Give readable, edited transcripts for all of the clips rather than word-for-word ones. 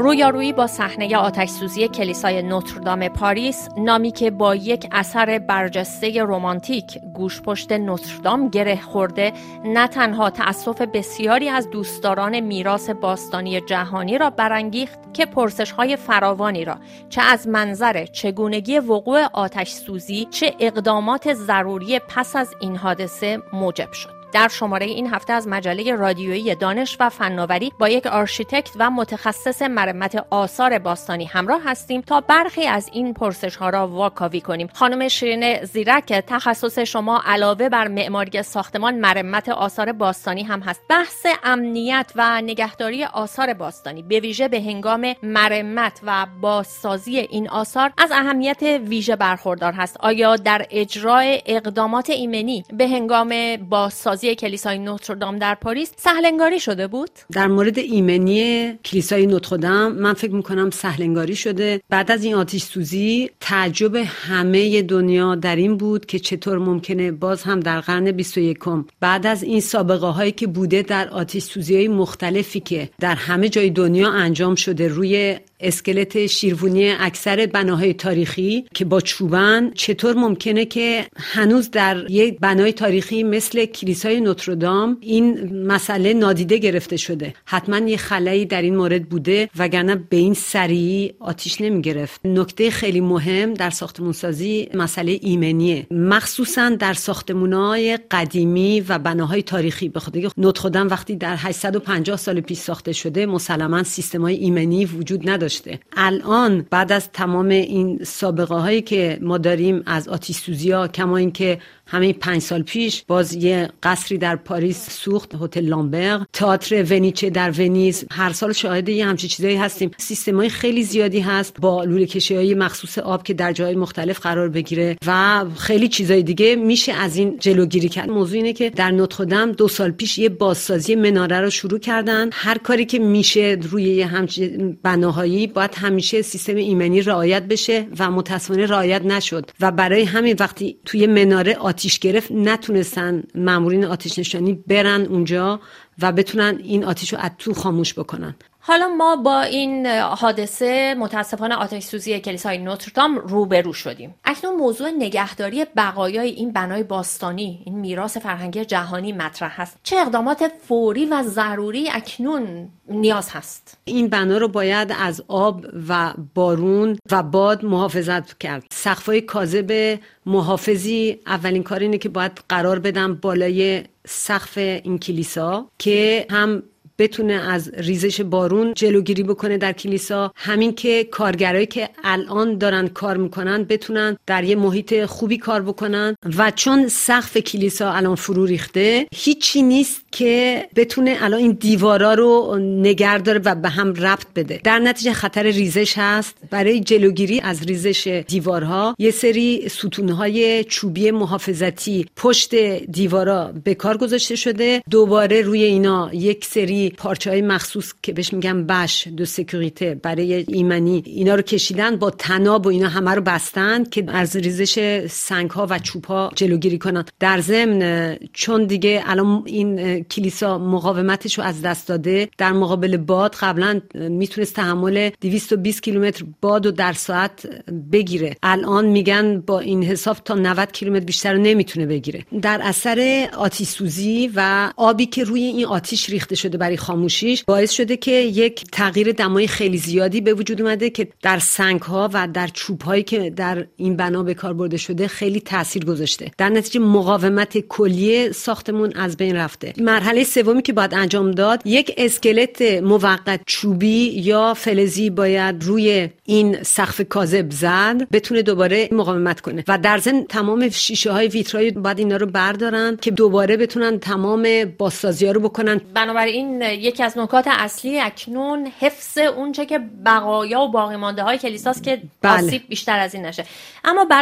رویارویی با صحنه آتش‌سوزی کلیسای نوتردام پاریس، نامی که با یک اثر برجسته رمانتیک گوشپشت نوتردام گره خورده، نه تنها تأسف بسیاری از دوستداران میراث باستانی جهانی را برانگیخت که پرسش‌های فراوانی را چه از منظر چگونگی وقوع آتش‌سوزی چه اقدامات ضروری پس از این حادثه موجب شد. در شماره این هفته از مجله رادیویی دانش و فناوری با یک آرشیتکت و متخصص مرمت آثار باستانی همراه هستیم تا برخی از این پرسش‌ها را واکاوی کنیم. خانم شیرین زیرک، تخصص شما علاوه بر معماری ساختمان مرمت آثار باستانی هم هست. بحث امنیت و نگهداری آثار باستانی به ویژه به هنگام مرمت و بازسازی این آثار از اهمیت ویژه برخوردار هست. آیا در اجرای اقدامات ایمنی به هنگام بازسازی کلیسای نوتردام در پاریس سهلنگاری شده بود؟ در مورد ایمنی کلیسای نوتردام من فکر میکنم سهلنگاری شده. بعد از این آتش سوزی تعجب همه دنیا در این بود که چطور ممکنه باز هم در قرن 21 بعد از این سابقه هایی که بوده در آتش سوزی های مختلفی که در همه جای دنیا انجام شده روی اسکلت شیروانی اکثر بناهای تاریخی که با چوبن، چطور ممکنه که هنوز در یک بنای تاریخی مثل کلیسای نوتردام این مسئله نادیده گرفته شده؟ حتما یه خلایی در این مورد بوده، وگرنه به این سریعی آتش نمی گرفت. نکته خیلی مهم در ساختمانسازی مسئله ایمنیه، مخصوصا در ساختمان‌های قدیمی و بناهای تاریخی. به خاطر اینکه نوتردام وقتی در 850 سال پیش ساخته شده مسلماً سیستم‌های ایمنی وجود نداشته. الان بعد از تمام این سابقه هایی که ما داریم از آتش سوزی ها، کما این که همین 5 سال پیش باز یه قصری در پاریس سوخت، هتل لامبرگ، تئاتر ونیچه در ونیز، هر سال شاهد یه همچین چیزایی هستیم. سیستمای خیلی زیادی هست با لوله کشی‌های مخصوص آب که در جای مختلف قرار بگیره و خیلی چیزای دیگه میشه از این جلوگیری کرد. موضوع اینه که در نوتردام 2 سال پیش یه بازسازی مناره رو شروع کردن. هر کاری که میشه روی یه همچین بناهایی باید همیشه سیستم ایمنی رعایت بشه و متأسفانه رعایت نشد و برای همین وقتی توی مناره آتش گرفت نتونستن مامورین آتش نشانی برن اونجا و بتونن این آتش رو از تو خاموش بکنن. حالا ما با این حادثه متاسفانه آتش سوزی کلیسای نوتردام روبرو شدیم. اکنون موضوع نگهداری بقایای این بنای باستانی، این میراث فرهنگی جهانی مطرح هست. چه اقدامات فوری و ضروری اکنون نیاز هست؟ این بنا رو باید از آب و بارون و باد محافظت کرد. سقف‌های کاذب محافظی اولین کار اینه که باید قرار بدن بالای سقف این کلیسا که هم بتونه از ریزش بارون جلوگیری بکنه در کلیسا، همین که کارگرایی که الان دارن کار میکنن بتونن در یه محیط خوبی کار بکنن و چون سقف کلیسا الان فرو ریخته هیچی نیست که بتونه الان این دیوارا رو نگه داره و به هم ربط بده. در نتیجه خطر ریزش هست. برای جلوگیری از ریزش دیوارها یه سری ستونهای چوبی محافظتی پشت دیوارا به کار گذاشته شده. دوباره روی اینا یک سری پارچه‌های مخصوص که بهش میگن بش دو سکیوریته برای ایمنی، اینا رو کشیدن با طناب و اینا همه رو بستن که از ریزش سنگ‌ها و چوب‌ها جلوگیری کنن. در ضمن چون دیگه الان این کلیسا مقاومتش رو از دست داده، در مقابل باد قبلا میتونست تحمل 220 کیلومتر باد رو در ساعت بگیره، الان میگن با این حساب تا 90 کیلومتر بیشتر رو نمیتونه بگیره. در اثر آتش سوزی و آبی که روی این آتش ریخته شده برای خاموشیش باعث شده که یک تغییر دمای خیلی زیادی به وجود اومده که در سنگ‌ها و در چوب‌هایی که در این بنا به کار برده شده خیلی تاثیر گذاشته. در نتیجه مقاومت کلی ساختمون از بین رفته. مرحله سومی که باید انجام داد، یک اسکلت موقت چوبی یا فلزی باید روی این سقف کاذب زد بتونه دوباره مقاومت کنه و در ضمن تمام شیشه‌های ویترای باید اینا رو بردارن که دوباره بتونن تمام بازسازی‌ها رو بکنن. بنابراین یکی از نکات اصلی اکنون حفظ اونچه که بقایا و باقی مانده های کلیساست که آسیب بیشتر از این نشه. اما برای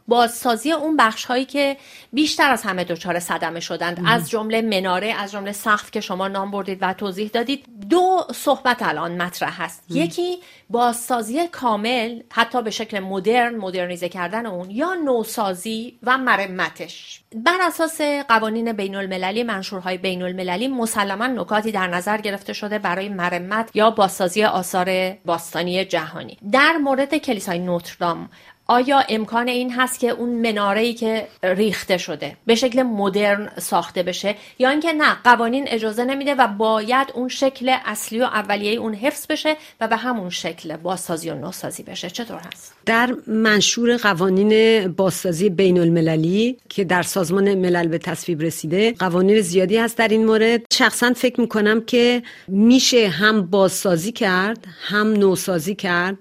بازسازی اون بخش‌هایی که بیشتر از همه دچار صدمه شدند، از جمله مناره، از جمله سقف که شما نام بردید و توضیح دادید. دو صحبت الان مطرح هست. یکی بازسازی کامل، حتی به شکل مدرنیزه کردن اون، یا نوسازی و مرمتش. بر اساس قوانین بین المللی، منشورهای بین المللی، مسلما نکاتی در نظر گرفته شده برای مرمت یا بازسازی آثار باستانی جهانی. در مورد کلیسای نوتردام آیا امکان این هست که اون مناره‌ای که ریخته شده به شکل مدرن ساخته بشه، یا اینکه نه، قوانین اجازه نمیده و باید اون شکل اصلی و اولیه اون حفظ بشه و به همون شکل بازسازی و نوسازی بشه؟ چطور هست؟ در منشور قوانین بازسازی بین المللی که در سازمان ملل به تصویب رسیده، قوانین زیادی هست در این مورد. شخصا فکر میکنم که میشه هم بازسازی کرد هم نوسازی کرد،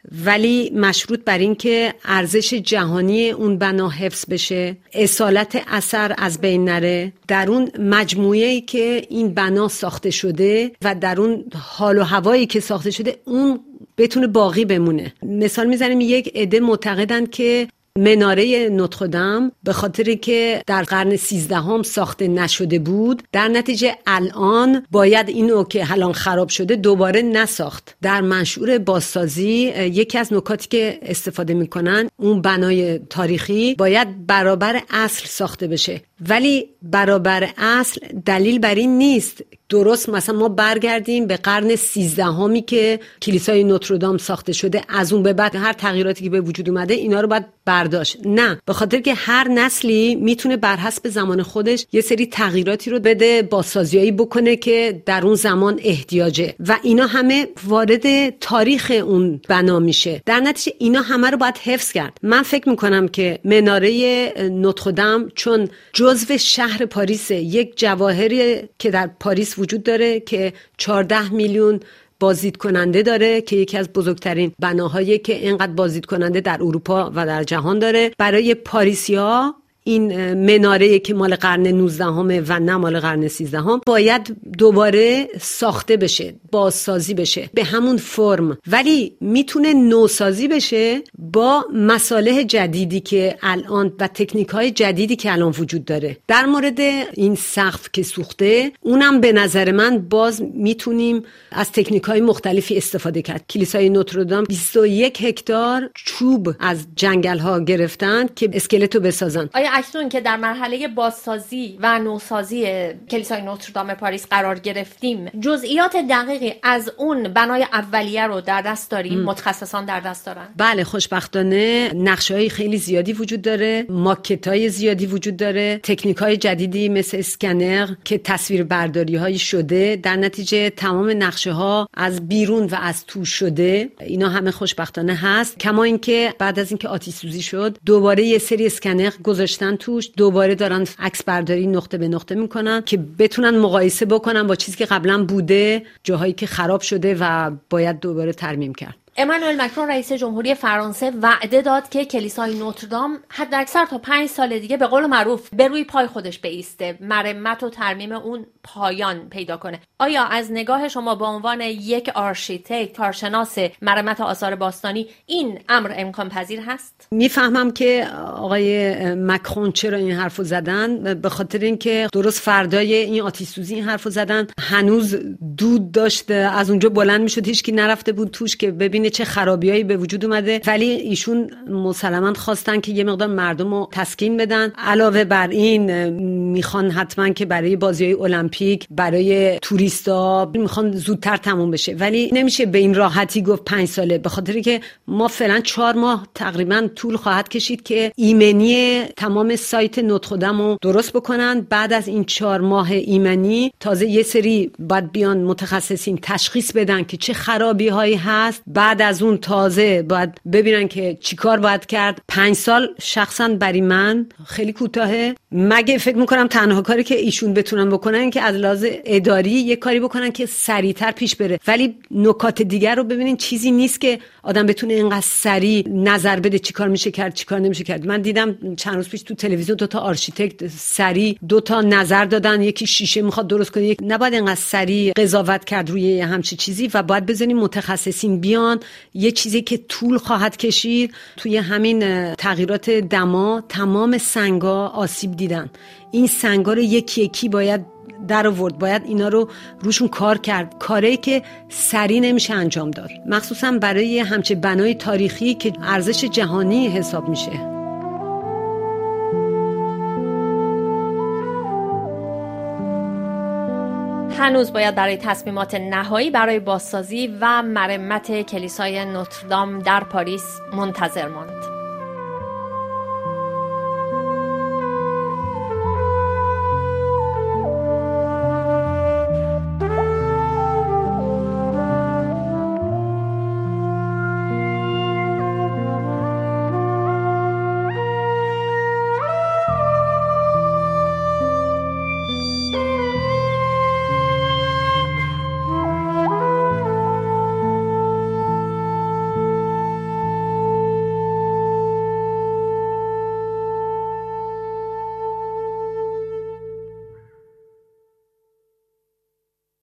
ولی مشروط بر این که ارزش جهانی اون بنا حفظ بشه، اصالت اثر از بین نره، در اون مجموعه‌ای که این بنا ساخته شده و در اون حال و هوایی که ساخته شده اون بتونه باقی بمونه. مثال میزنیم، یک عده معتقدن که مناره نوتردام به خاطر که در قرن 13 ساخته نشده بود، در نتیجه الان باید اینو که الان خراب شده دوباره نساخت. در منشور بازسازی یکی از نکاتی که استفاده میکنن، اون بنای تاریخی باید برابر اصل ساخته بشه، ولی برابر اصل دلیل بر این نیست درست مثلا ما برگردیم به قرن 13 که کلیسای نوتردام ساخته شده، از اون به بعد هر تغییراتی که به وجود اومده اینا رو باید برداشت. نه، به خاطر که هر نسلی میتونه بر حسب زمان خودش یه سری تغییراتی رو بده، بازسازیایی بکنه که در اون زمان احتیاجه و اینا همه وارد تاریخ اون بنا میشه. در نتیجه اینا همه رو باید حفظ کرد. من فکر میکنم که مناره نوتردام چون جزو شهر پاریس، یک جواهری که در پاریس وجود داره که 14 میلیون بازدید کننده داره، که یکی از بزرگترین بناهایی که اینقدر بازدید کننده در اروپا و در جهان داره، برای پاریسی‌ها این مناره که مال قرن 19 و نه مال قرن 13 باید دوباره ساخته بشه، بازسازی بشه به همون فرم، ولی میتونه نوسازی بشه با مصالح جدیدی که الان و تکنیک‌های جدیدی که الان وجود داره. در مورد این سقف که سوخته، اونم به نظر من باز میتونیم از تکنیک‌های مختلفی استفاده کرد. کلیسای نوتردام 21 هکتار چوب از جنگل‌ها گرفتن که اسکلتو بسازن. اکنون که در مرحله بازسازی و نوسازی کلیسای نوتردام پاریس قرار گرفتیم، جزئیات دقیقی از اون بنای اولیه رو در دست داریم؟ متخصصان در دست دارن؟ بله، خوشبختانه نقشه‌های خیلی زیادی وجود داره، ماکت‌های زیادی وجود داره، تکنیک‌های جدیدی مثل اسکنر که تصویر برداری‌هایی شده، در نتیجه تمام نقشه‌ها از بیرون و از تو شده. اینا همه خوشبختانه هست. کما اینکه بعد از اینکه آتش سوزی شد دوباره یه سری اسکنر گذاشتن توش، دوباره دارن عکس برداری نقطه به نقطه میکنن که بتونن مقایسه بکنن با چیزی که قبلا بوده، جاهایی که خراب شده و باید دوباره ترمیم کرد. امانوئل مکرون رئیس جمهوری فرانسه وعده داد که کلیسای نوتردام حداکثر تا 5 سال دیگه به قول معروف به روی پای خودش بایسته، مرمت و ترمیم اون پایان پیدا کنه. آیا از نگاه شما به عنوان یک آرشیتکت، کارشناس مرمت آثار باستانی، این امر امکان پذیر هست؟ میفهمم که آقای مکرون چرا این حرفو زدن، به خاطر اینکه درست فردای این آتش سوزی این حرفو زدن، هنوز دود داشت از اونجا بلند میشد، هیچکی نرفته بود توش که ببینه چه خرابیایی به وجود اومده، ولی ایشون مسلماً خواستن که یه مقدار مردم رو تسکین بدن. علاوه بر این میخوان حتما که برای بازی‌های المپیک، برای توریستا میخوان زودتر تموم بشه، ولی نمیشه به این راحتی گفت 5 ساله، به خاطر که ما فعلا 4 ماه تقریبا طول خواهد کشید که ایمنی تمام سایت نوتردام رو درست بکنن. بعد از این 4 ماه ایمنی تازه یه سری باید بیان متخصصین تشخیص بدن که چه خرابی هایی هست، بعد از اون تازه باید ببینن که چیکار باید کرد. 5 سال شخصا برای من خیلی کوتاهه. مگه فکر میکنم تنها کاری که ایشون بتونن بکنن که از لحاظ اداری یه کاری بکنن که سریعتر پیش بره، ولی نکات دیگر رو ببینین، چیزی نیست که آدم بتونه اینقدر سریع نظر بده چیکار میشه کرد چیکار نمیشه کرد. من دیدم چند روز پیش تو تلویزیون 2 تا آرشیتکت سریع 2 تا نظر دادن، یکی شیشه میخواد درست کنه، یک نباید اینقدر سریع قضاوت کرد روی همچین چیزی و باید بزنیم متخصصین بیان الان یه چیزی که طول خواهد کشید. توی همین تغییرات دما تمام سنگا آسیب دیدن. این سنگا رو یکی یکی باید در آورد، باید اینا رو روشون کار کرد، کاری که سریع نمیشه انجام داد، مخصوصا برای همچه بنای تاریخی که ارزش جهانی حساب میشه. هنوز باید برای تصمیمات نهایی برای بازسازی و مرمت کلیسای نوتردام در پاریس منتظر ماند.